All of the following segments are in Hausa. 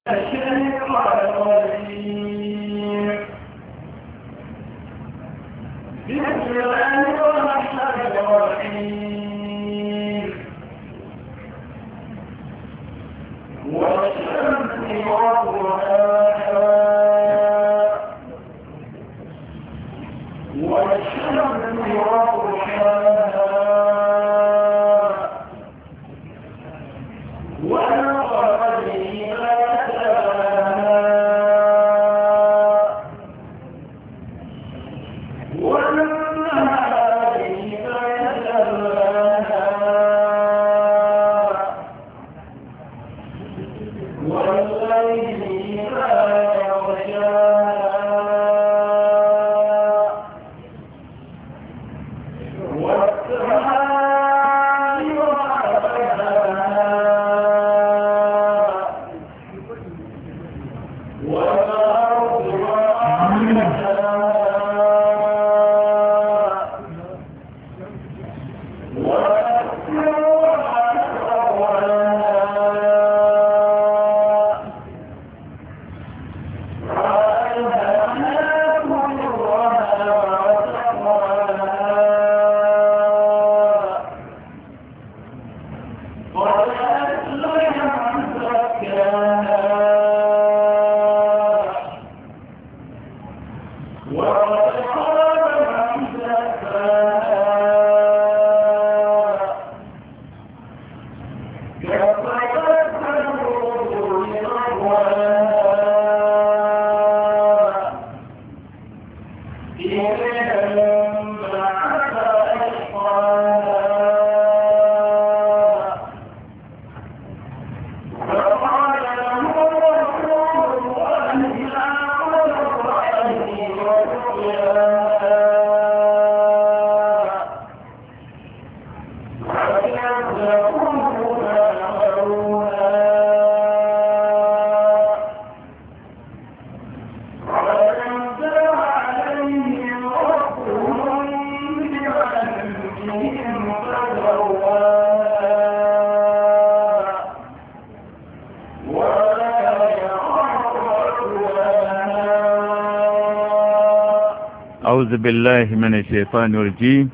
أعوذ بالله من الشيطان الرجيم.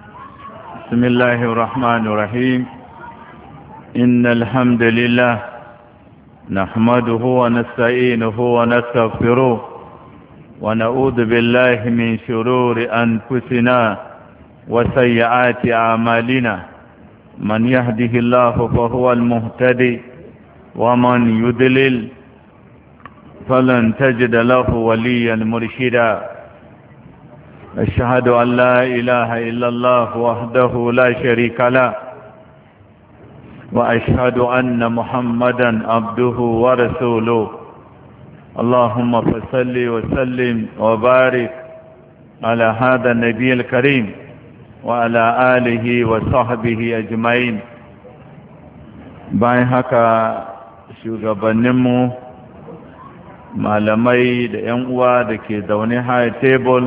بسم الله الرحمن الرحيم. إن الحمد لله نحمده ونستعينه ونستغفره ونعوذ بالله من شرور أنفسنا وسيئات أعمالنا. من يهده الله فهو المهتدي ومن يضلل فلن تجد له وليا مرشدا. أشهد أن لا إله إلا الله وحده لا شريك له وأشهد أن محمدا عبده ورسوله. اللهم صل وسلم وبارك على هذا النبي الكريم وعلى آله وصحبه أجمعين. bayan haka shugabanninmu malamai da 'yan uwa da ke zaune high table,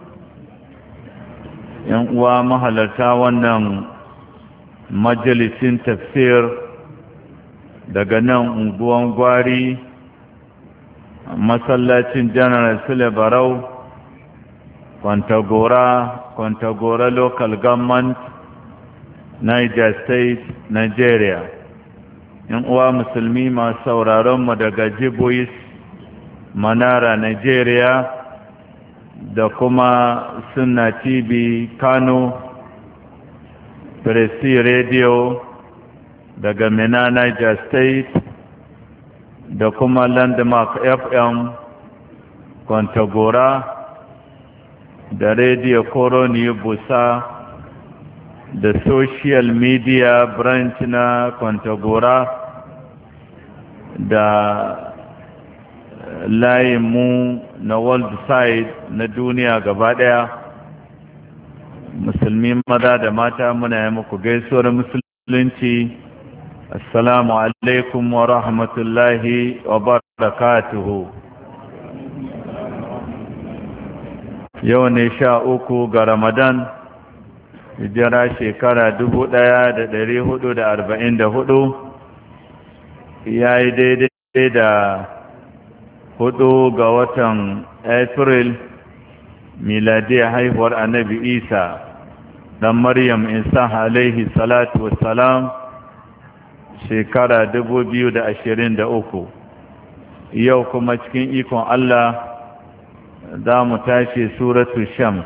yan uwa mahalarta wannan majalisin tafsir daga nan unguwan gwari masallacin general sule barau kwantagora local government, Niger state, Nigeria. yan uwa musulmi masu sauraronmu daga Jibois, Manara, Nigeria, da kuma Sunna TV Kano, Presi Radio daga Mina, Niger State, da kuma Landmark FM Kwantagora, da Radio Koroni Busa, da social media branch na Kwantagora, da layinmu na world side na duniya gaba daya. Musulmi maza da mata, muna yi muku gaisuwar musulunci. Assalamu alaikum wa rahmatullahi wa barakatuhu. Yau ne 13 ga Ramadan, hijira shekara 1444, yayi daidai da 4 ga watan April miladiyar haihuwar annabi Isa dan Maryam Isa alaihi salatu wassalam shekara 2023. Yau kuma cikin ikon Allah za mu tashi suratul Shams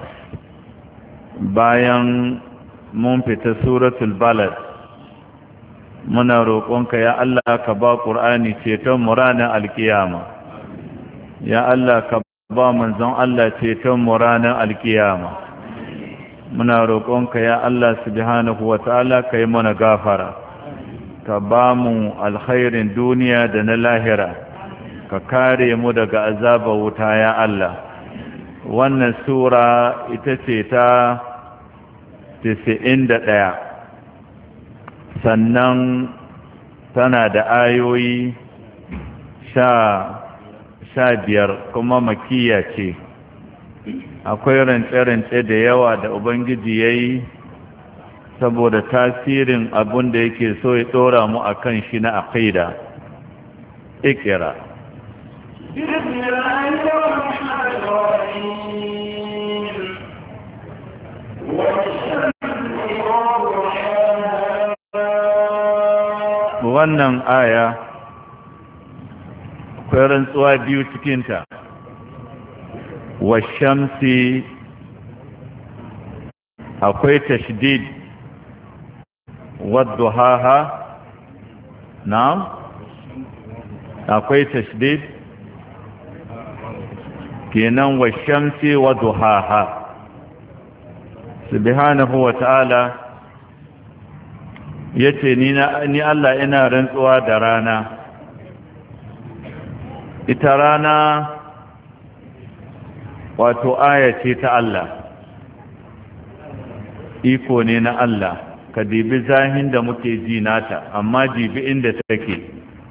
bayan mun fita suratul Balad. Muna roƙonka ya Allah ka ba Qur'ani ceton mu ranar alkiyama. Ya Allah ka ba manzon Allah ceton mu ranar alkiyama. Muna roƙonka ya Allah subhanahu wataala kai mana gafara. Ka ba mu alkhairin duniya da na lahira. Ka kare mu daga azabar wuta ya Allah. Wannan sura ita ce ta 91. Sannan tana da ayoyi 15 kuma makiya ce. Akwai rance-rance da yawa da Ubangiji ya yi saboda tasirin abin da yake so ya ɗora mu a kan shi na aqida. Ikira. Wannan aya akwai rantsuwa biyu cikinta. Washamsi akwai tashdid wadduhaha. Na'am, akwai tashdid kenan washamsi wadduhaha. Subhanahu wa ta'ala yace ni Allah ina rantsuwa da rana. Ita rana wato aya ce ta Allah, iko ne na Allah. Ka dibi zahin da muke ji nata, amma dibi inda take.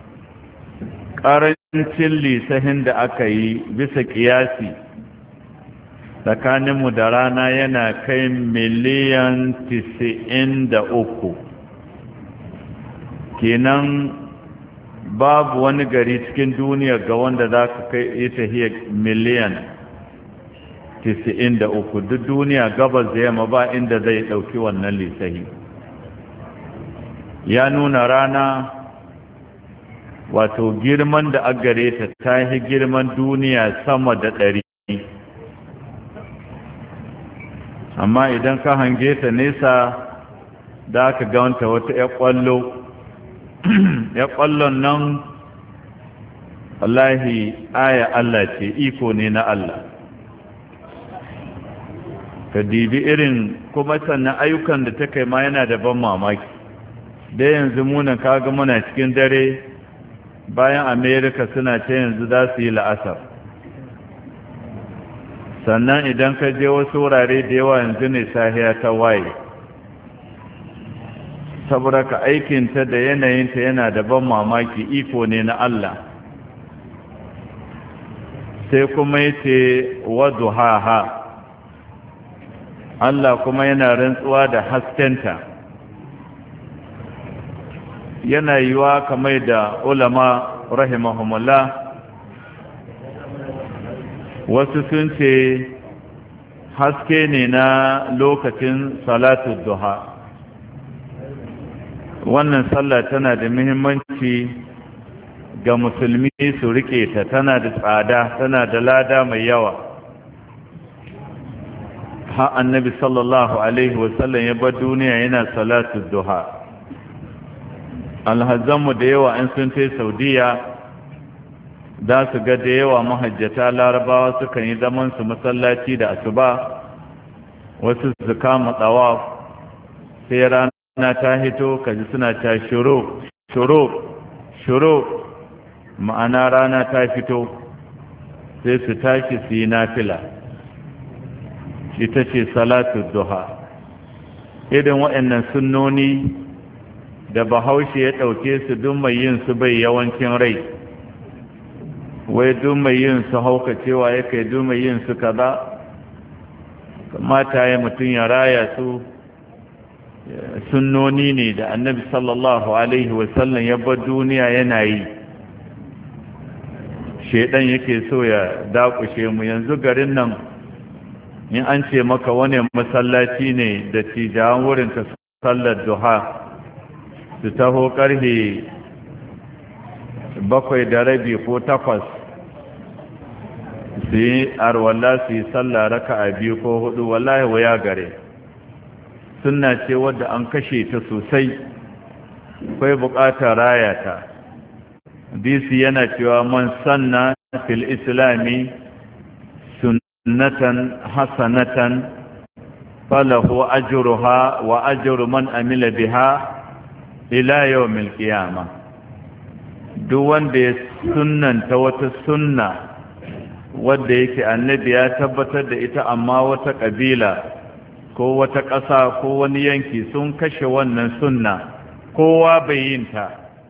Ƙarancin lisahin da aka yi bisa ƙiyasi tsakaninmu da rana yana kai miliyan 93. Kenan babu wani gari cikin duniya ga wanda za ka kai ita hiyar miliyan 93. Duk duniya gabas da yamma ba inda zai ɗauki wannan lisahi. Ya nuna rana wato girman da agare ta tahi girman duniya sama da 100. Amma idan ka hange ta nesa da aka gawanta wata ya ƙwallo. Ya ƙwallon nan wallahi aya Allah ce, iko ne na Allah. Ka dibi irin kuma sannan ayyukan da ta kai ma yana da ban mamaki. Da yanzu munan kaga muna cikin dare, bayan Amerika suna ce yanzu za su yi la'asar. Sannan idan ka je wasu wurare da yawa yanzu ne sahiya ta waye. Saboda ka aikinta da yanayinta yana da ban mamaki, iko ne na Allah. Sai kuma yace wadduhaha, Allah kuma yana rantsuwa da haskenta. Yana yiwa kamar da ulama rahimahumullah wasu sun ce haske ne na lokacin salatu duha. Wannan sallah tana da muhimmanci ga musulmi su rike ta, tana da tsada, tana da lada mai yawa. Ha annabi sallallahu alaihi wasallam ya bar duniya yana salatu duha. Alhazanmu da yawa in sun tai Saudiya za su ga da yawa mahajjata larabawa sukan yi zaman su masallaci da asuba, wasu su kama tsawaf, sai rana ta hito kaji suna ta shuru ma'ana rana ta fito, sai su tashi su yi nafila. Ita ce salatu duha. Irin waɗannan sunnoni da Bahaushe ya ɗauke su duk mai yin su bai yawancin rai, wai duk mai yin su hauka cewa ya kai duk mai yin su kaza. Kamata ya mutum ya raya su, sunnoni ne da annabi sallallahu alaihi wasallam ya bar duniya yana yi. shedan yake so ya dakushe mu. Yanzu garin nan in an ce maka wani masallaci ne da tijawan wurin ka sallar duha su taho karfe 7:30 ko 8 su yi arwalla su yi sallah raka'a 2 ko 4, wallahi waya gare. Sunna ce wadda an kashe ta sosai, akwai buƙatar rayata. Hadisi yana cewa man sanna fil islami sunnatan hasanatan falahu ajruha wa ajru man amila biha ila yawmil qiyamah. Duk wanda ya sunnanta wata sunna wadda yake annabi ya tabbatar da ita, amma wata kabila ko wata ƙasa ko wani yanki sun kashe wannan sunna, kowa bai yin ta,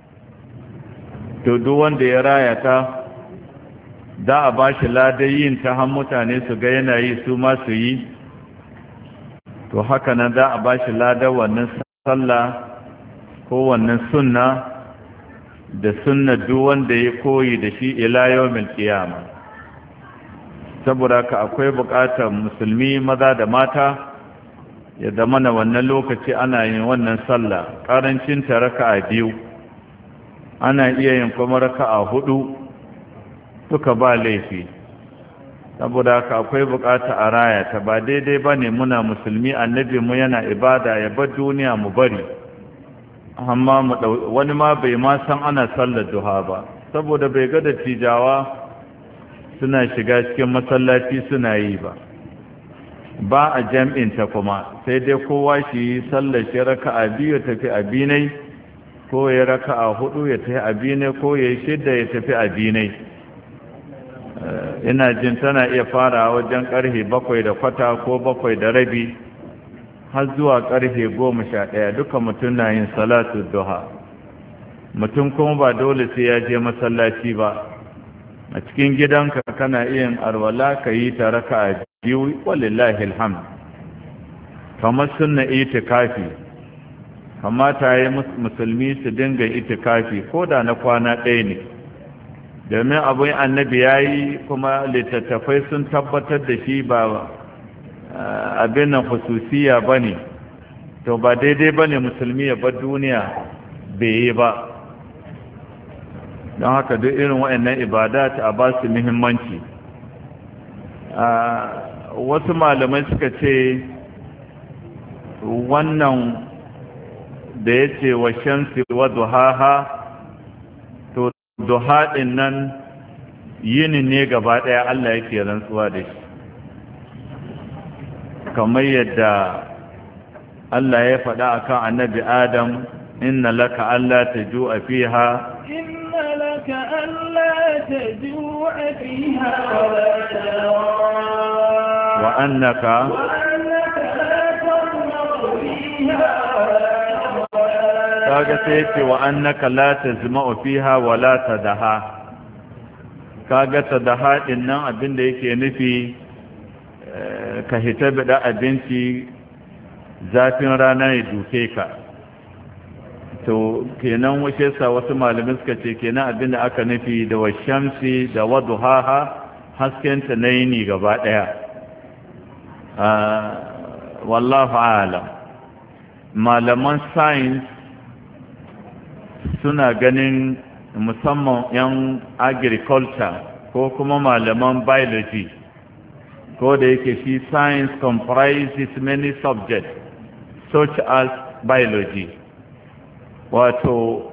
to duk wanda ya raya ta da a ba shi ladar yin ta, har mutane su ga yana yi su ma su yi. To haka nan da a ba shi ladar wannan sallah ko wannan sunna da sunna duk wanda ya koyi da shi ila yawmil qiyama. Saboda ka akwai buƙatar musulmi maza da mata ya zama na wannan lokaci ana yin wannan sallah. Ƙarancin ta raka'a 2, ana iya yin kuma raka'a 4, suka ba laifi. Saboda haka akwai bukata a raya ta. Ba daidai ba ne muna musulmi, annabi mu yana ibada ya bar duniya mu bari, amma wani ma bai ma san ana sallar duha ba, saboda bai ga dattijawa suna shiga cikin masallaci suna yi ba. Ba a jam'in ta kuma, sai dai kowa shi yi sallar shi raka'a 2 ya tafi abinai, ko ya raka'a 4 ya tafi abinai, ko ya 6 ya tafi abinai. Ina jin tana iya fara wajen karfe 7:15 ko 7:30 har zuwa karfe 11. Duka mutum na yin salatu duha. Mutum kuma ba dole sai ya je masallaci ba, a cikin gidanka kana iya arwala ka yi ta raka'a 2, walillahi alhamd. Kamar sunna itikafi, kamata yi musulmi su dinga itikafi ko da na kwana 1 ne, domin abin annabi ya yi kuma littattafai sun tabbatar da shi ba abin nan hususiya ba ne. To ba daidai ba ne musulmi ya bar duniya bai yi ba. Don haka duk irin waɗannan ibadat a ba su muhimmanci. Wasu malamai suka ce wannan da ya ce wa shamsi wa duhaha, to duha ɗin nan yini ne gaba ɗaya Allah yake rantsuwa da shi, kamar yadda Allah ya faɗa akan annabi Adam, inna laka alla tajua fiha لك ألا تجوع فيها ولا تضحى وأنك لا تظمأ فيها ولا تضحى. kaga sai yace wa annaka la tazma'u fiha wa la tadha. Kaga tadha din nan abinda yake nufi ka hita da abinci zafin rana ya duke ka. To kenan wace sa wasu malamin suka ce kenan abinda aka nufi da washamsi da waduhaha, haskenta na yini gaba daya. Wallahu a'lam. Malaman science suna ganin, musamman yan agriculture ko kuma malaman biology, ko da yake shi science comprises many subjects such as biology. Wato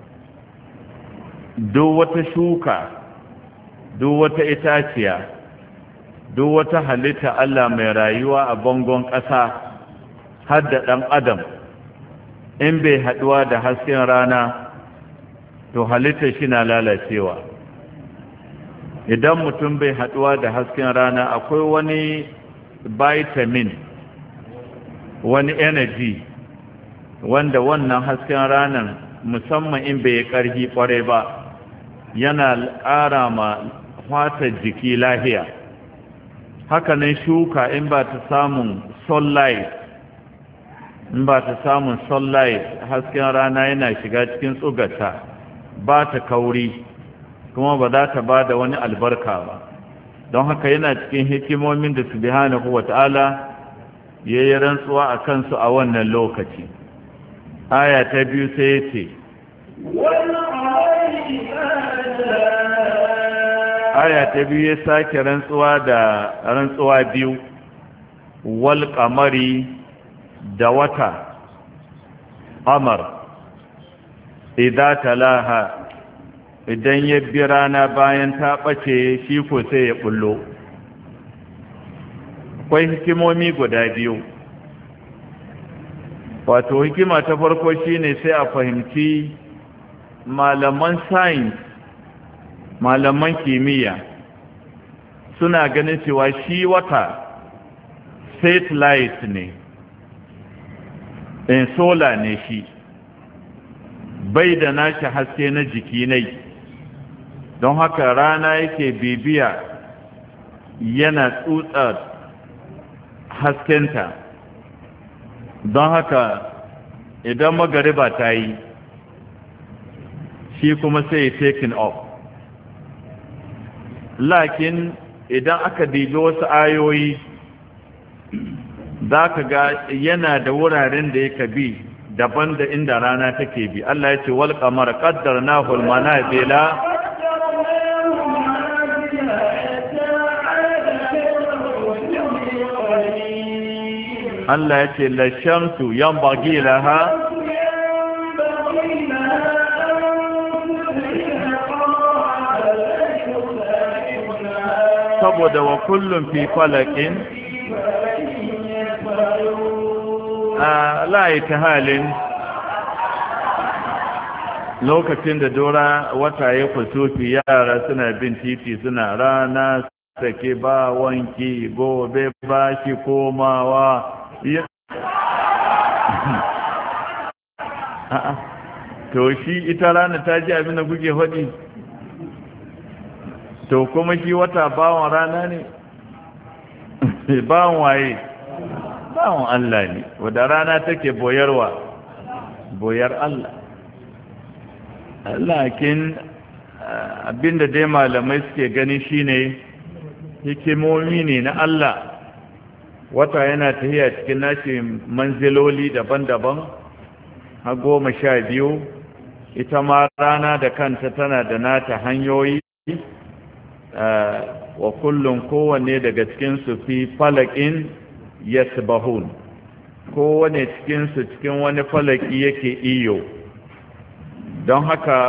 duk wata shuka, duk wata itaciya, duk wata halitta Allah mai rayuwa a bangon ƙasa, har da ɗan adam, in bai haɗuwa da hasken rana to halitta shi na lalacewa. Idan mutum bai haɗuwa da hasken rana, akwai wani vitamin, wani energy wanda wannan hasken ranar, musamman in bai ƙarfi ƙwarai ba, yana ƙara ma fatar jiki lahiya. Hakanan shuka in ba ta samun sunlight, hasken rana yana shiga cikin tsugata, ba ta kauri, kuma ba za ta ba da wani albarka ba. Don haka yana cikin hikimomin da subhanahu wata'ala ya yi rantsuwa a kansu a wannan lokaci. Aya ta biyu sai ya ce aya ta biyu ya sake rantsuwa da rantsuwa biyu, wal qamari da wata qamar idza talaha, idan ya bi rana bayan ta ɓace shi ko sai ya bullo. Akwai hikimomi guda biyu. Wato hikima ta farko shine sai a fahimci malaman science, malaman kimiyya suna ganin cewa shi wata satellite ne, in solar ne shi, bai da nashi haske na jiki nai, don haka rana yake bibiya yana tsutsa haskenta. Don haka idan magariba ta yi shi kuma sai ya taking off. Lakin idan aka dibi wasu ayoyi za ka ga yana da wuraren da yake bi daban da inda rana take bi. Allah ya ce wal qamara qaddarnahu al manazila, Allah ya ce la shamsu yanbaghi laha saboda wa kullum fi falakin la ta halin lokacin da dora wata ya kusufi, yara suna bin titi suna rana sake ba wanki gobe ba shi komawa. To shi ita rana ta ji abin da kuke faɗi, to kuma shi wata bawan rana ne? Bawan waye? Bawan Allah ne. Wadda rana take boyarwa? Boyar Allah. Lakin abinda dai malamai suke gani shine hikimomi ne na Allah. Wata yana tafiya cikin nashi manziloli daban-daban har 12. Ita ma rana da kanta tana da nata hanyoyi, wa kullum kowanne daga cikinsu fi falakin yasbahun, kowanne cikinsu cikin wani falaki yake iyo. Don haka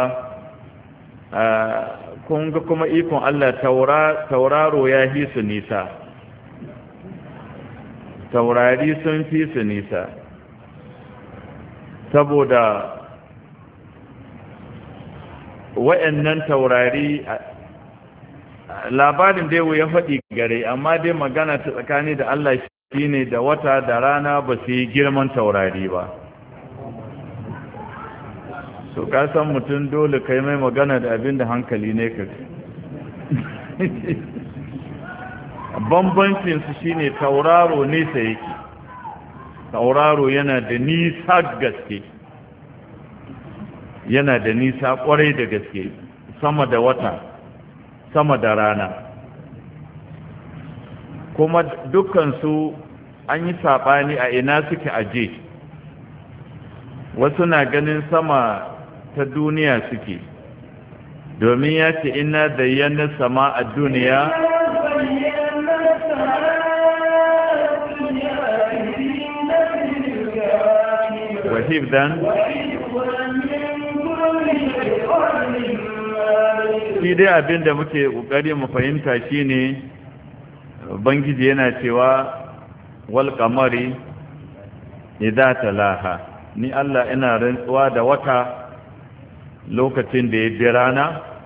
kun ga kuma ikon Allah, tauraro ya fi su nisa, taurari sun fi su nisa, saboda wa'annan taurari labarin dai ya faɗi gare, amma dai magana ta tsakani da Allah shine da wata da rana ba su yi girman taurari ba. So ka san mutum dole kai mai magana da abin da hankali ne ka bambancinsu shine tauraro nesa yake, tauraro yana da nisa gaske, yana da nisa kwarai da gaske sama da wata, sama da rana. Kuma dukkansu an yi saɓani a ina suke aje. Wasu na ganin sama ta duniya suke, domin ya ce ina da yana sama a duniya wahibdan, shi dai abin da muke ƙoƙari mu fahimta shine Ubangiji yana cewa wal qamari idza talaha, ni Allah ina rantsuwa da wata lokacin da ya bi rana.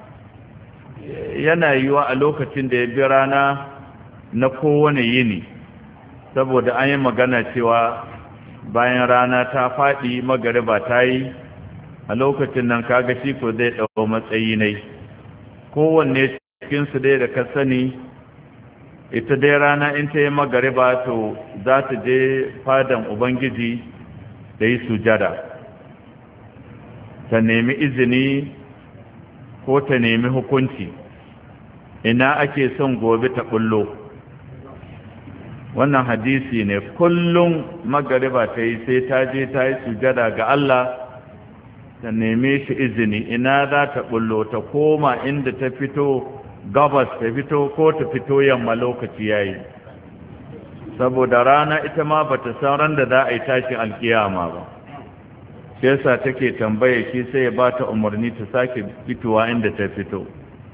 Yana yiwa a lokacin da ya bi rana na kowane yini, saboda an yi magana cewa bayan rana ta faɗi magariba ta yi, a lokacin nan kaga shi ko zai ɗau matsayi ne. Kowanne cikinsu dai da ka sani, ita dai rana in ta yi magariba to za ta je fadan Ubangiji da yi sujada, ta nemi izini ko ta nemi hukunci ina ake son gobe ta bullo. Wannan hadisi ne kullum magariba ta yi sai ta je ta yi sujada ga Allah ta neme shi izini ina za ta bullo, ta koma inda ta fito gabas ta fito ko ta fito yamma lokaci yayi, saboda rana ita ma bata san ran da za a yi tashin alkiyama ba. Sai yasa take tambaye shi sai ya bata umarni ta sake fitowa inda ta fito.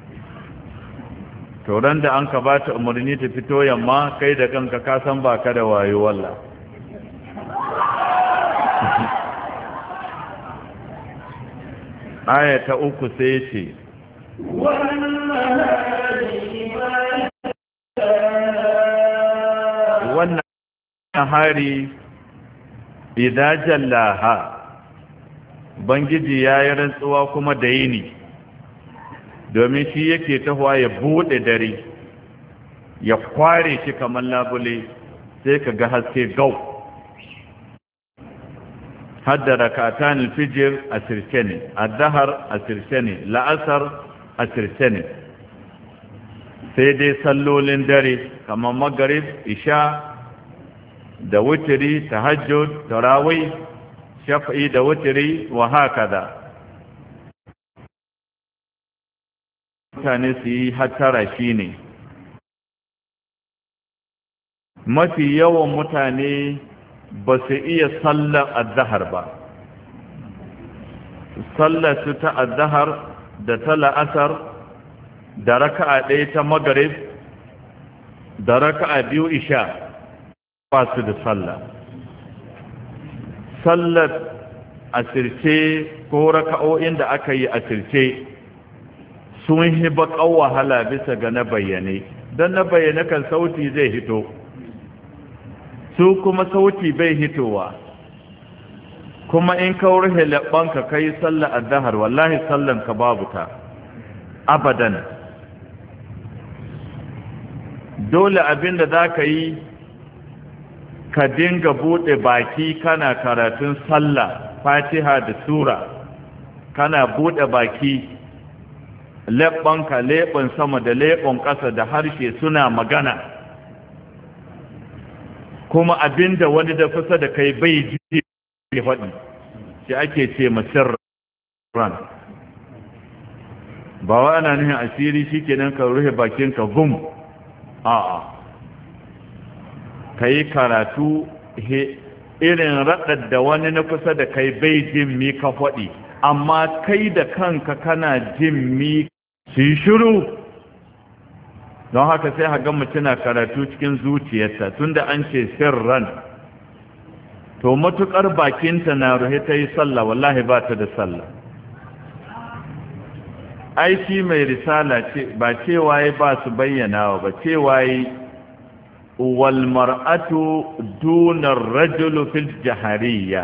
To ran da an ka bata umarni ta fito yamma, kai da kanka ka san baka da wayo wallah. Aya ta 3 sai ce wannan hari idan jallaha, bangiji ya yi rantsuwa kuma da yini, domin shi yake tahowa ya bude dare ya kware shi kamar labule sai ka ga haske gau. hadda rakatan alfijir asirce ne, addahar asirce ne, la'asar asirce ne, sai dai sallolin dare kamar magarib, isha da wutiri, tahajjud, tarawih, shafi'i da wutiri wa hakada. Mutane su yi hattara shine mafi yawan mutane ba su iya sallar azhar ba. Sallar su ta azhar da ta la'asar da raka'a ɗaya ta magrib da raka'a biyu isha ba su da sallah. Sallar asirce ko raka'o'in da aka yi asirce sun yi baƙar wahala bisa ga na bayyane, don na bayyane kan sauti zai hito, su kuma sauti bai hitowa. Kuma in ka rufe labbanka kai sallar azhar wallahi sallanka babu ta abadan. Dole abinda za ka yi ka dinga buɗe baki kana karatun sallah, fatiha da sura, kana buɗe baki, leɓɓanka leɓen sama da leɓen ƙasa da harshe suna magana, kuma abinda wani da kusa da kai bai ji faɗi shi ake ce masirran. ba wa ana nuhin asiri shikenan ka rufe bakinka gum, a'a, ka yi karatu irin raɗar da wani na kusa da kai bai jin mi ka faɗi, amma kai da kanka kana jin mi su yi shiru. Don haka sai haga mutum na karatu cikin zuciyarta tunda an ce sirran, to matukar bakinta na ruhe ta yi sallah wallahi ba ta da sallah. Aiki mai risala ce ba cewa yi ba su bayyanawa ba, cewa yi wal mar'atu dunar rajulu fil jahariya.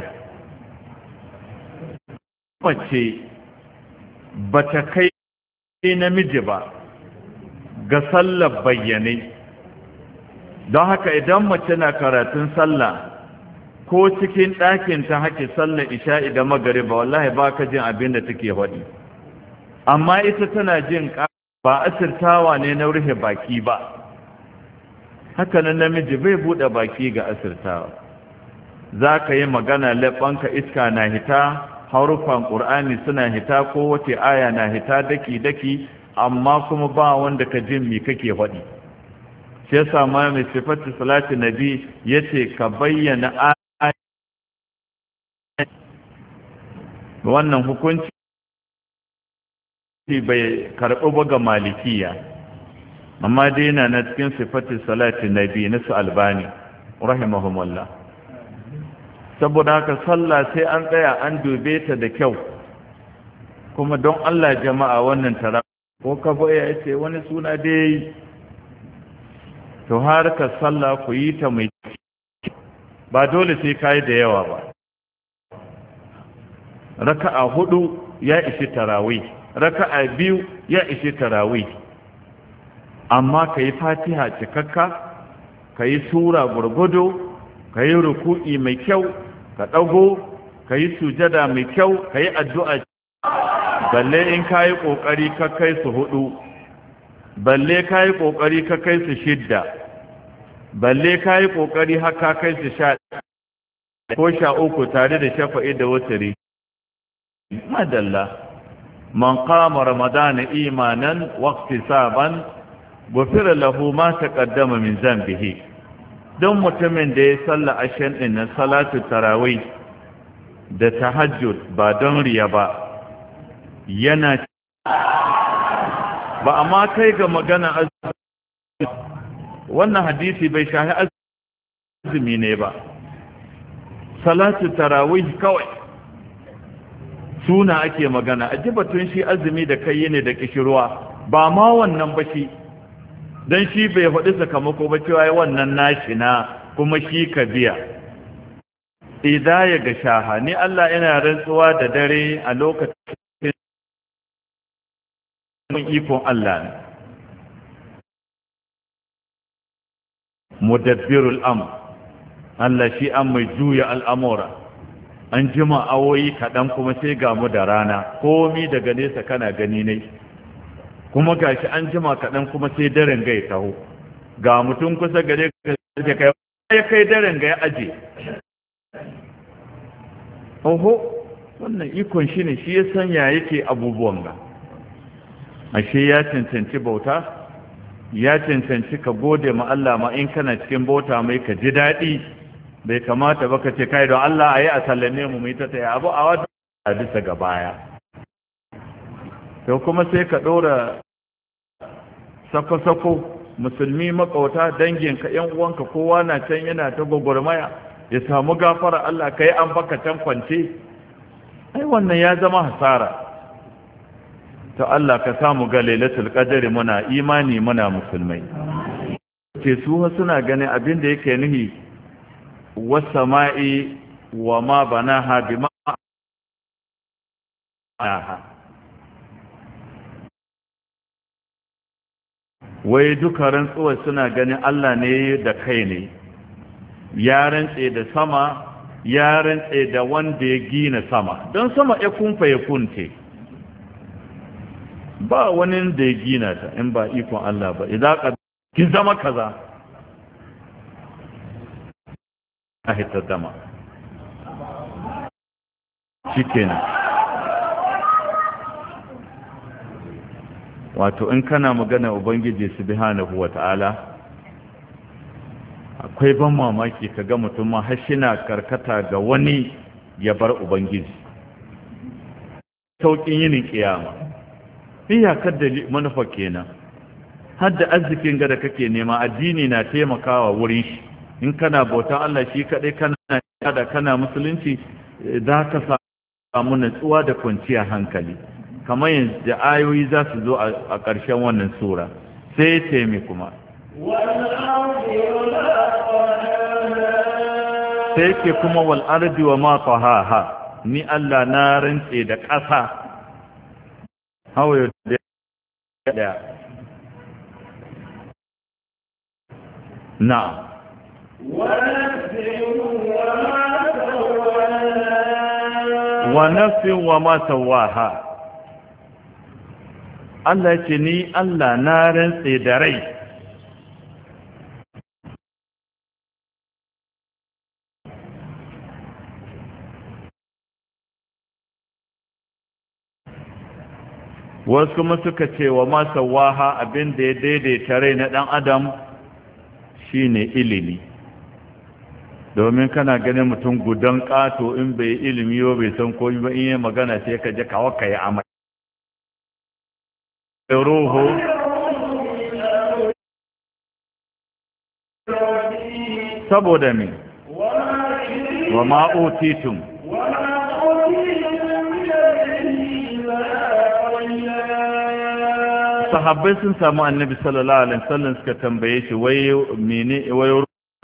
Mace ba ta kai namiji ba ga sallar bayyane. Don haka idan mace na karatun sallah ko cikin ɗakin ta hake sallar isha'i da magariba wallahi ba ka jin abin da take faɗi, amma ita tana jin ba asirtawa ne na rufe baki ba. Haka nan namiji bai buɗe baki ga asirtawa. za ka yi magana leɓanka iska na hita, harufan ƙur'ani suna hita, ko wace aya na hita daki-daki, amma kuma ba wanda ka jin mi kake faɗi. shi yasa ma mai sifatu salati nabi yace ka bayyana wannan hukunci bai karɓi ba ga malikiya, amma dai yana na cikin sifatu salati nabi na su albani rahimahumullah. saboda haka sallah sai an tsaya an dube ta da kyau, kuma don Allah jama'a wannan tara ko ka baya yace wani suna dai to harkar sallah ku yi ta mai ba dole sai kai da yawa ba. Raka'a 4 ya ishi tarawih, raka'a 2 ya ishi tarawih, amma kai Fatiha cikakka, kai sura gurgudo, kai ruku'i mai kyau, ka dago, kai sujada mai kyau, kai addu'a balle in kayi kokari ka kai su 4 balle kayi kokari ka kai su 6 balle kayi kokari har ka kai su 10 ko 13 tare da shafa'i da wutri madalla man qama ramadana imanan wa ihtisaban ghufira lahu ma taqaddama min dhanbihi don mutumin da ya salla ashan din na salatu tarawih da tahajjud ba don riya ba yana ba amma kai ga magana azumi wannan hadisi bai shahi azumi ne ba salatu tarawih kawai suna ake magana ajibatun shi azumi da kai ne da kishirwa ba ma wannan ba shi dan shi bai faɗi sakamako ba cewa wannan nashi na kuma shi ka biya idan ya ga shaha ni Allah ina rantsuwa da dare a lokacin ikon Allah ne mudabbirul amr Allah shi an mai juya al'amura an jima awoyi kaɗan kuma sai ga mu da rana komi daga nesa kana gani ne kuma gashi an jima kaɗan kuma sai daren gai taho ga mutum kusa gare ka kai daren gai aje oho wannan ikon shi ne shi ya sanya yake abubuwan ga ashe ya cancanci bauta ya cancanci ka gode ma Allah ma in kana cikin bauta mai ka ji daɗi bai kamata ba ka ce kai don Allah a yi a sallame mu mai ta taya abu a wata a bisa ga baya to kuma sai ka ɗora sako-sako musulmi makauta danginka yan uwanka kowa na can yana ta gwagwarmaya ya samu gafara Allah kai an baka can kwance ai wannan ya zama hasara to Allah ka samu ga lailatul qadri muna imani muna musulmai ce su suna ganin abin da yake nuhi was-sama'i wa ma banaha bima wai duka rantsuwa suna ganin Allah ne da kai ne ya rantse da sama ya rantse da wanda ya gina sama don sama ya kunfa ya kunte ba wani da ya gina ta in ba ikon Allah ba idan ka ki zama kaza a hita dama shikenan wato in kana magana ubangiji subhanahu wata'ala akwai ban mamaki kaga mutum ma har shina karkata ga wani ya bar ubangiji saukin yinin kiyama iyakar da manufa kenan har da arzikin ga da kake nema addini na taimakawa wurin shi in kana bautan Allah shi kadai kana musulunci za ka samu natsuwa da kwanciyar hankali kamar yanzu ayoyi za su zo a ƙarshen wannan sura sai ya taimi kuma sai ke kuma wal ardi wa ma tahaha ni Allah na rantse da ƙasa hawaye da na wa nafsin wa ma sawaha Allah ce ni Allah na rantse da rai wasu kuma suka ce wa ma sawaha abin da ya daidaita rai na ɗan adam shine ilimi domin kana ganin mutum gudan ƙato in bai ilimi yau bai san koyi ba in yi magana sai ka je kawo ka yi amai ruhu saboda me wa ma'utitum sahabbai sun samu annabi sallallahu alaihi wasallam suka tambaye shi wai mene wai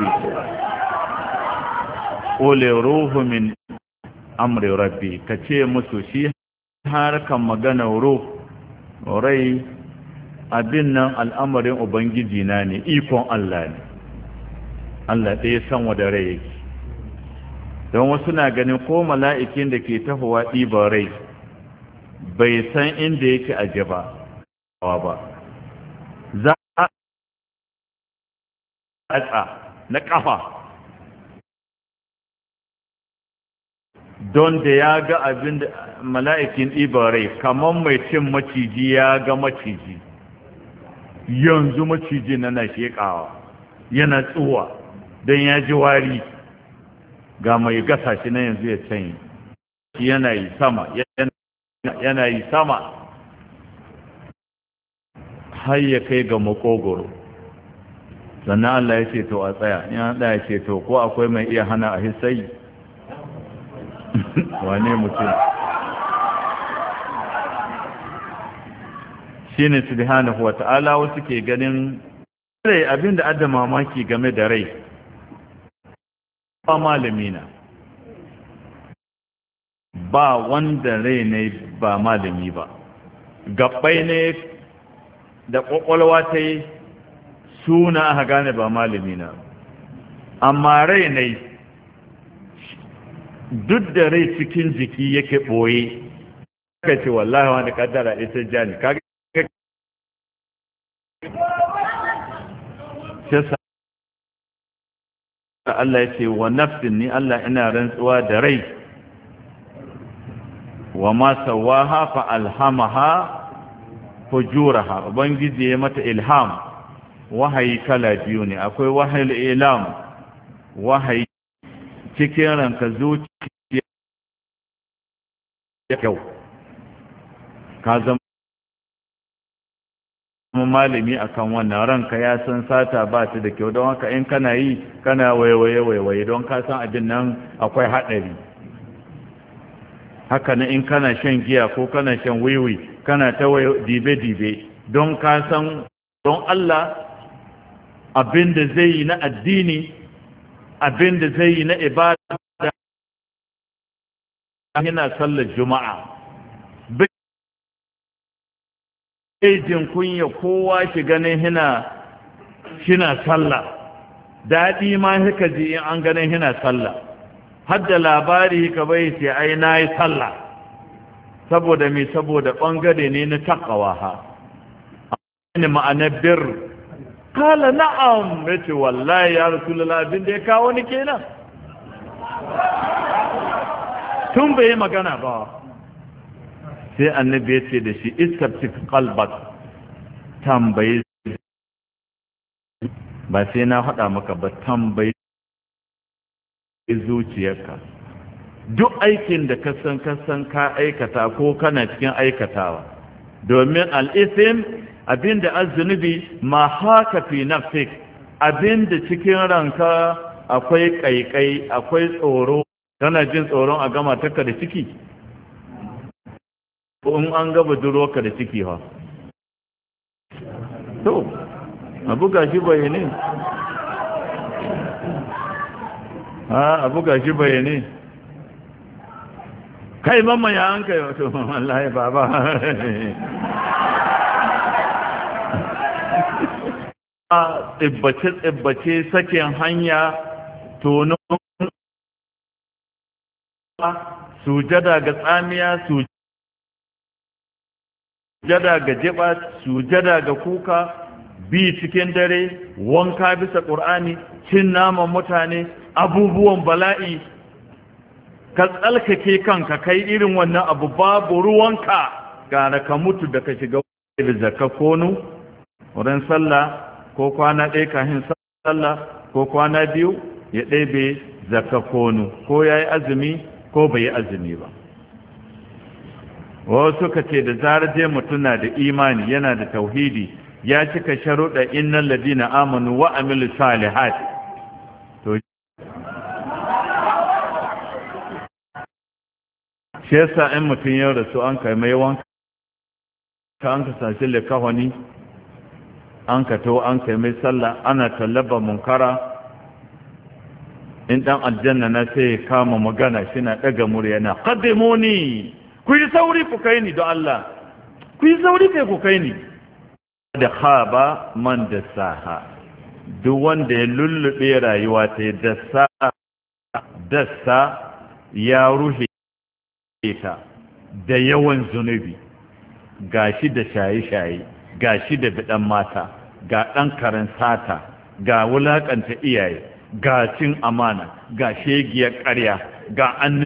ole ruhu min amri rabbi kace musu shi harkan magana ruhu rai abin nan al'amarin ubangiji na ne ikon Allah ne Allah ɗaya san wa da rai yake don wasu na ganin ko mala'ikin da ke tahowa ɗiban rai bai san inda yake aje ba za a na kafa don da ya ga abin da mala'ikin ibarai kamar mai cin maciji ya ga maciji yanzu maciji na shekawa yana tsuwa don ya ji wari ga mai gasa shi na yanzu ya canyi yana yi sama yana yi sama har ya kai ga makogoro sannan Allah ya ce to a tsaya ya ya ce to ko akwai mai iya hana a hisai wane mutum shi ne subhanahu wa ta'ala wasu ke ganin rai abinda adda mamaki game da rai ba malamina ba wanda rai ne ba malami ba gabbai ne da kwakwalwa ta yi suna aka gane ba malamina amma rai ne duk da rai cikin jiki yake ɓoye ka ce wallahi wani kaddara ita jani Allah ya ce wa nafsin ni Allah ina rantsuwa da rai wa ma sawaha fa alhamaha fujuraha ubangiji ya mata ilham wahayi kala biyu ne akwai wahayil ilam wahayi cikin ranka zuciya kyau ka zama malami akan wannan ranka ya san sata ba ta da kyau don haka in kana yi kana waiwaye don ka san abin nan akwai haɗari haka na in kana shan giya ko kana shan wiwi kana ta dibe-dibe don ka san don Allah abin da zai yi na addini abin da zai yi na ibada yana sallar juma'a jin kunya kowa shi ganin hina sallah daɗi ma haka ji in an ganin hina sallah hadda labari ka bai ce ai na yi sallah saboda me saboda ɓangare ne na takawa ha ne ma'anar bir kala na'am ya ce wallahi ya rasulullah abin da ya kawo ni kenan tun bai yi magana ba sai annabi ya ce da shi istabtif qalbak tambayi ba sai na faɗa maka ba tambayi zuciyarka duk aikin da ka san ka aikata ko kana cikin aikatawa domin al'isim abinda azzunubi ma haka fi nafsik abinda cikin ranka akwai kaikai akwai tsoro kana jin tsoron a gama taka da ciki in an gaba duro ka da ciki ha to abu gashi bayane abu gashi bayane kai mamma ya an kai wato wallahi baba tsibbace sakin hanya tono sujada ga tsamiya sujada ga jiba sujada ga kuka bi cikin dare wanka bisa ƙur'ani cin naman mutane abubuwan bala'i ka tsalkake kanka kai irin wannan abu babu ruwanka gara ka mutu da ka shiga da zakka konu wurin sallah ko kwana ɗaya kafin sallah ko kwana biyu ya ɗebe zakka konu ko ya yi azumi ko bai yi azumi ba wasu suka ce da zarar je mutum na da imani yana da tauhidi ya cika sharuɗa innal ladina amanu wa amilu salihat to shi yasa in mutum ya rasu an kai mai wanka an ka sashi likawani an ka to an kai mai sallah ana tallaba munkara in dan aljanna na sai kama magana shi na daga murya na qaddimuni ku yi sauri ku kai ni don Allah ku yi sauri kai ku kai ni da khaba man da saha duk wanda ya lullube rayuwa ta dasa ya ruhe ta da yawan zunubi, gashi da shaye-shaye, gashi da bidan mata, ga ɗan karen sata, ga wulaƙanta iyaye, ga cin amana, ga shegiyar ƙarya, ga an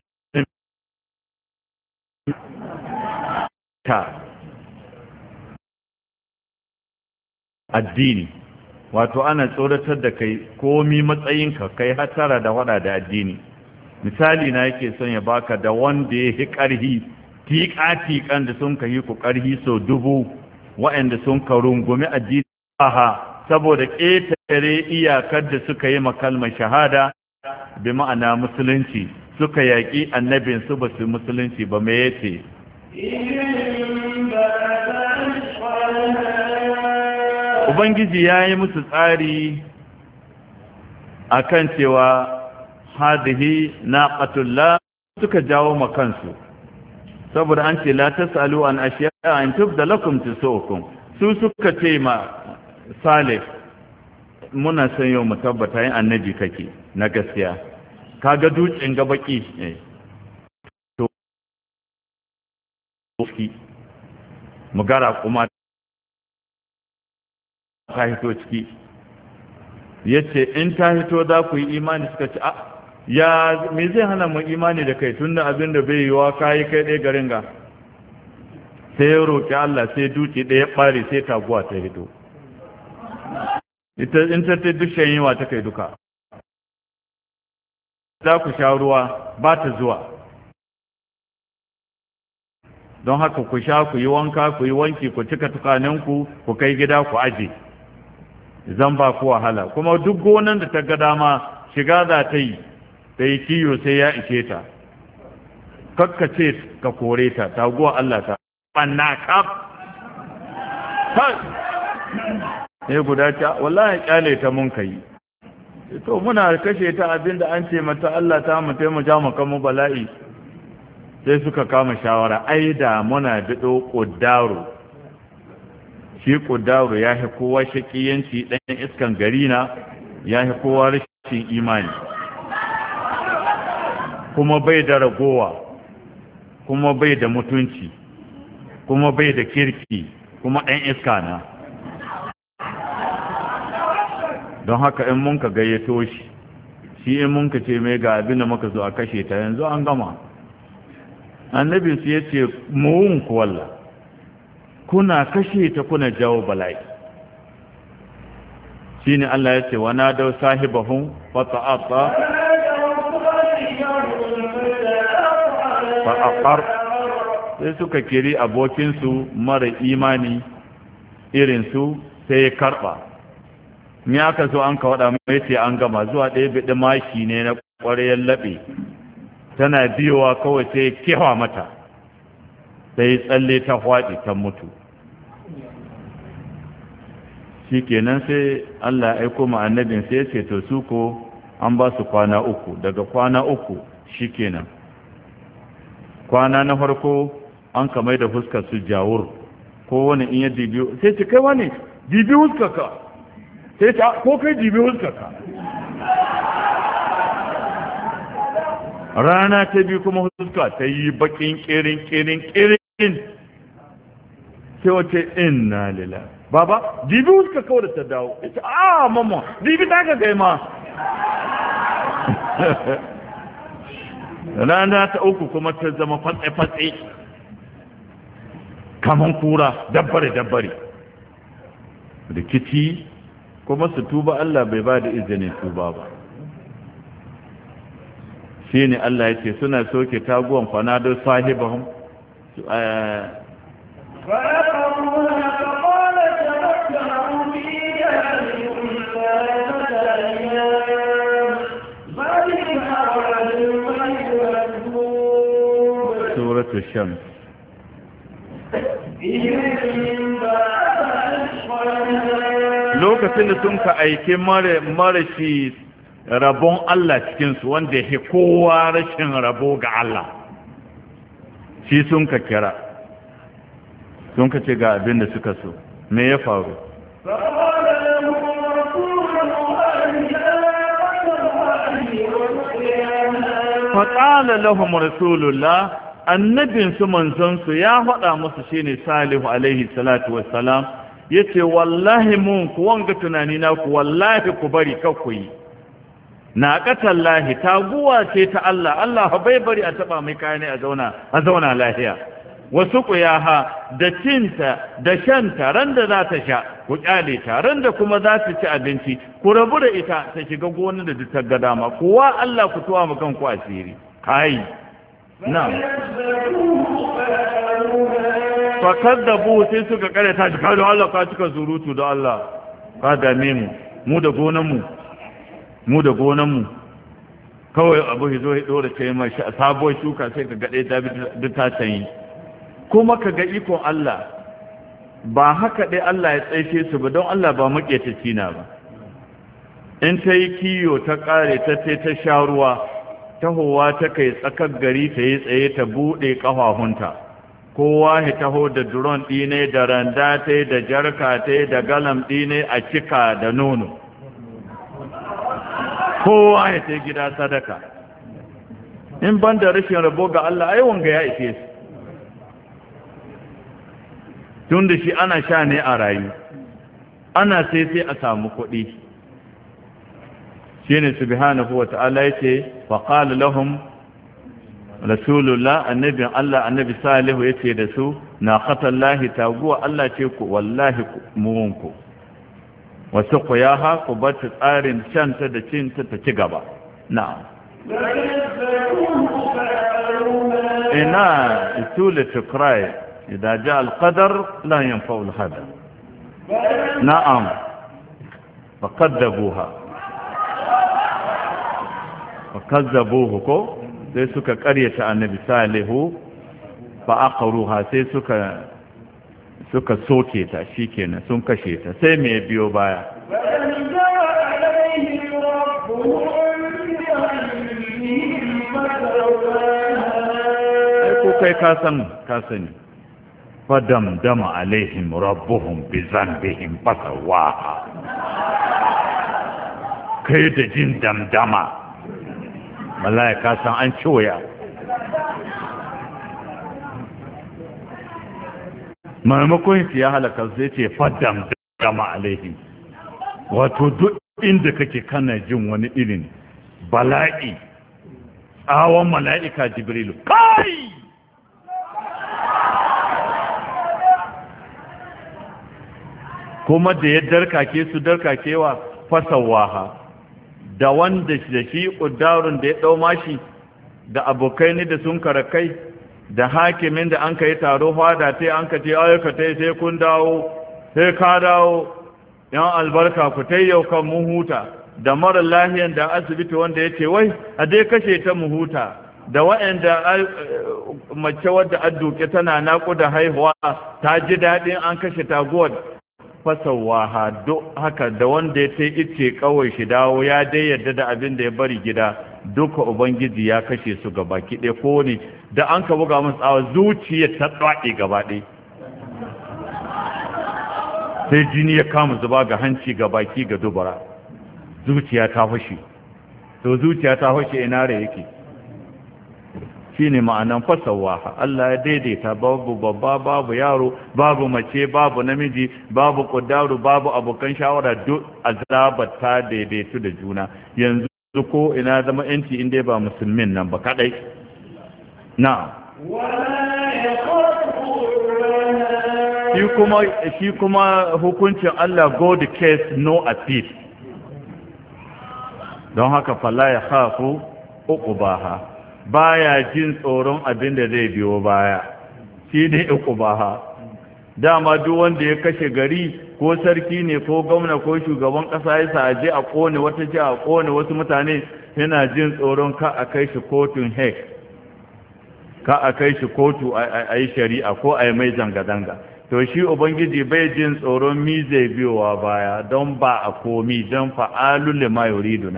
ta addini. Wato ana tsoratar da kai komi matsayinka kai hatara da wada da addini. Misali na yake son ya baka da wanda ya yi ƙarhi tiƙa-tiƙan da sun ka yi ku ƙarhi sau 1000 waɗanda sun ka rungumi addini saboda ƙetare iyakar da suka yi makalmar shahada bi ma'ana musulunci, suka yaƙi annabinsu ba su musulunci ba. Me yace Ubangiji ya yi musu tsari a kan cewa hadihi naqatullah, suka jawo makansu, saboda an ce la tasalu an ashiya an tubda lakum tusukum. Su suka ce ma Salih, muna son yau mu tabbata yin annabi kake na gaskiya, kaga dutsen gabaki to mu gara kuma ta hito ciki. Yace in ta hito za ku yi imani, suka ce ya me zai hana mu imani da kai tunda abin da bai yiwa kai kai dai garin ga. Sai ya roki Allah, sai duki ɗaya ɓare, sai taguwa ta hito. Ita in ta duk shanyewa ta kai duka, za ku sha ruwa ba ta zuwa. Don haka ku sha, ku yi wanka, ku yi wanki, ku cika tukaninku, ku kai gida ku aje, zan ba ku wahala. Kuma duk gonan da ta ga dama shiga za ta yi kiyo sai ya ishe ta, kakkace ka kore ta, taguwa Allah ta ɓanna kaf. Ne guda ta wallahi kyale ta mun kai, to muna kashe ta abinda an ce mata Allah ta mu taimaka mu kan mu bala'i. Sai suka kama shawara, ai da muna bido Ƙuddaru. Shi Ƙuddaru ya fi kowa shakiyanci, ɗan iskan gari na, ya fi kowa rashin imani, kuma bai da ragowa, kuma bai da mutunci, kuma bai da kirki, kuma ɗan iska na. Don haka in mun ka gayyato shi in mun ka ce mai ga abin da muka zo a kashe ta, yanzu an gama. Annabinsu ya ce muwun kuwalla, kuna kashe ta kuna jawo bala'i. Shi ne Allah ya ce wa na dau sahibahun fata'aqa fa'aqar, sai suka kiri abokinsu mara imani irinsu, sai ya karɓa. Ni aka so an ka waɗa mai ce an gama, zuwa ɗaya biɗi maki ne na ƙwarayar laɓe, tana biyowa kawai sai kewa mata, sai tsalle ta faɗi ta mutu. Shi kenan sai Allah ya aiko ma annabin, sai ya ce to su ko an ba su kwana 3, daga kwana 3 shi kenan. Kwana na farko an kamai da fuskar su jawur, ko wani in ya dibiyo sai ce kai wani dibi huskarka, sai ta ko kai dibi huskarka. Rana ta biyu kuma huska ta yi bakin kirin sai wace inna lillahi, baba dibi huska kawai da ta dawo. Ita mama dibi ta ka kai ma. Rana ta uku kuma ta zama fatse-fatse kaman kura, dabbare rikici. Kuma su tuba, Allah bai ba da izinin tuba ba. Shi ne Allah ya ce suna soke taguwan fanado sahibahum suratul shams. Lokacin da sun ka aiki marashi rabon Allah cikinsu, wanda ya kowa rashin rabo ga Allah, shi sun ka kira, sun ka ce ga abin da suka so. Me ya faru? faƙala lahum rasulullah, annabinsu manzonsu ya faɗa musu shine Salihu alaihi salatu wassalam yace wallahi mun ku wanga tunani na ku wallahi ku bari kakku yi na qatallahi taguwa ce ta Allah Allah bai bari a taba mai kai ne a zauna lafiya wasu kuyaha da cinta da shanta ran da za ta sha ku kyale ta ran da kuma za ta ci abinci ku rabu da ita ta shiga gonar da ta ga dama kuwa Allah ku tuwa mu kanku asiri kai na fakaddabu sai suka kare ta shi kai da Allah ka cika surutu da Allah ka dame mu da gonan mu kawai abu hizo ya dora ce mai sabuwar shuka sai ka gade ta bi ta canyi kuma ka ga ikon Allah ba haka dai Allah ya tsaishe su ba don Allah ba maƙetaci na ba in ta yi kiyo ta ƙare ta sha ruwa tahowa ta kai tsakar gari ta yi tsaye ta buɗe ƙafafunta kowa ya taho da duron ɗine da randa ta da jarka ta da galam ɗine a cika da nono kowa ya ta gida sadaka in ban da rashin rabo ga Allah ai wanga ya ishe su tun da shi ana sha ne a rayu ana sai a samu kuɗi shi ne subhanahu wa ta'ala ya ce faƙali lahum rasulullah annabin Allah annabi salihu ya ce da su na khatallahi taguwa Allah ce ku wallahi muwunku wasu ku ya haku ba ta tsarin shanta da cinta ta ci gaba na'am ina itule to cry إذا جاء القدر لا ينفع الهدى نعم فكذبوه كو sai suka ƙaryata annabi salihu fa aqruha sai suka soke ta shikenan sun kashe ta sai me biyo baya ai ko kai ka sani فدمدم عليهم ربهم بذنبهم فسواها kai da jin damdama malaika san an ciwaya maimakon ya halaka zai ce fadamdama alaihim wato duk inda kake kana jin wani irin bala'i tsawon mala'ika jibrilu kai kuma da ya darkake su darkakewa fasawaha da wanda da shi ƙuddarun da ya ɗau mashi da abokai ne da sun karakai da hakimin da an ka yi taro fada ta an ka ce aikata sai kun dawo sai ka dawo yan albarka ku ta yau kan mu huta da mara lahiyan da asibiti wanda ya ce wai a dai kashe ta mu huta da waɗanda mace wadda an duke tana naƙuda haihuwa ta ji daɗin an kashe taguwar fasawaha haka da wanda ya ta ice kawai shi dawo ya dai yadda da abin da ya bari gida duka ubangiji ya kashe su gabaki ɗaya ko ne da an ka buga musu tsawa zuciya ta tsaɗe gaba ɗaya sai jini ya kama zuba ga hanci ga baki ga dubara zuciya ta fashe to zuciya ta fashe ina da yake shine ma'anan fasawaha Allah ya daidaita babu babba babu yaro babu mace babu namiji babu kudaru babu abokan shawara duk azabar ta daidaitu da juna yanzu ko ina zama yanci inda ba musulmin nan ba kadai na'am shi kuma hukuncin Allah go the case no appeal don haka fala ya khafu uqbaha baya jin tsoron abin da zai biyo baya shi ne uqbaha dama duk wanda ya kashe gari ko sarki ne ko gwamna ko shugaban kasa ya saje a kone wata ji a kone wasu mutane yana jin tsoron ka a kai shi kotun hek ka a kai shi kotu a yi shari'a ko a yi mai zanga-zanga to shi ubangiji bai jin tsoron mi zai biyowa baya don ba a komi don fa'alun lima yuriduna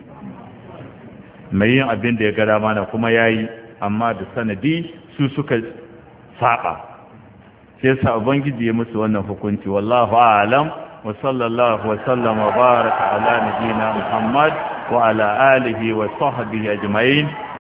mai yin abin da ya gada mana kuma yayi amma da sanadi su suka saba sai sa ubangiji ya musu wannan hukunci wallahu a'lam wa sallallahu wa sallam wa baraka ala nabiyyina muhammad wa ala alihi wa sahbihi ajma'in